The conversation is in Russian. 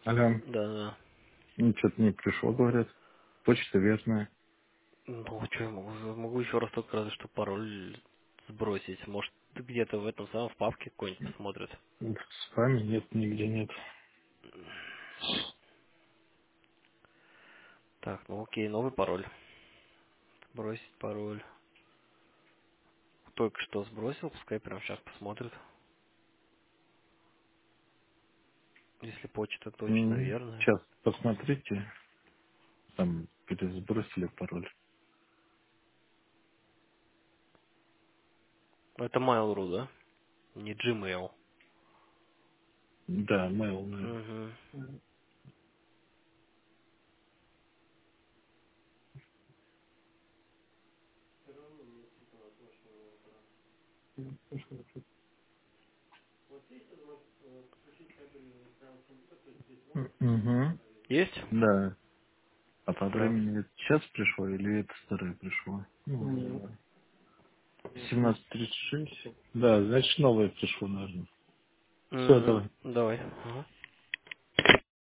Алло. Да, да. Ну, что-то не пришло, говорят. Почта верная. Ну, что я могу? Могу еще раз только разве что пароль сбросить. Может, где-то в этом самом в папке какой-нибудь посмотрит. В спаме нет, нигде нет. Так, ну окей, новый пароль. Сбросить пароль. Только что сбросил, пускай прямо сейчас посмотрит. Если почта точно верная. Сейчас посмотрите. Там пересбросили пароль. Это Mail.ru, да? Не Gmail. Да, mail, наверное. Угу. Угу. Есть? Да. А по Так. времени это сейчас пришло или это старое пришло? Ну, 17:36. Да, значит новое пришло, наверное. Все, Угу. давай. Давай. Ага.